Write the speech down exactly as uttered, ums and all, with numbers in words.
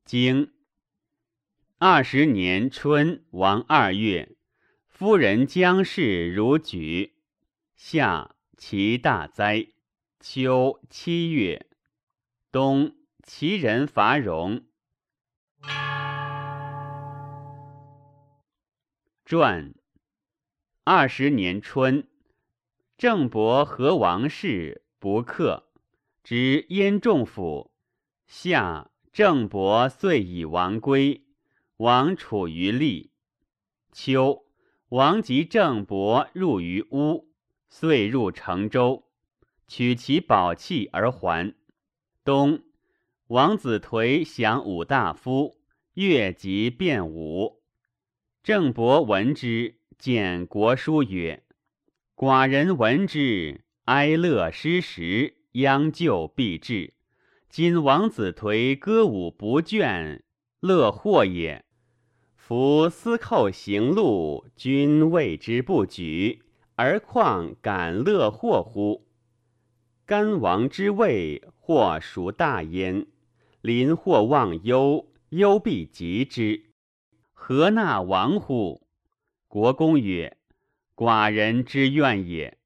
经二十年春王二月，夫人将氏如举。夏，其大灾。秋七月，冬，其人伐戎。传二十年春，郑伯和王氏不克，执燕仲府。夏，郑伯遂以王归，王处于利。秋，王及郑伯入于乌，遂入成州，取其宝器而还。冬，王子颓降武大夫，越级变武。郑伯闻之，见国书曰：寡人闻之，哀乐失时，殃救必至。今王子颓歌舞不倦，乐祸也。夫司寇行路，君谓之不举，而况敢乐祸乎？干王之位，或孰大焉？临祸忘忧，忧必及之。何纳王乎？国公曰：寡人之愿也。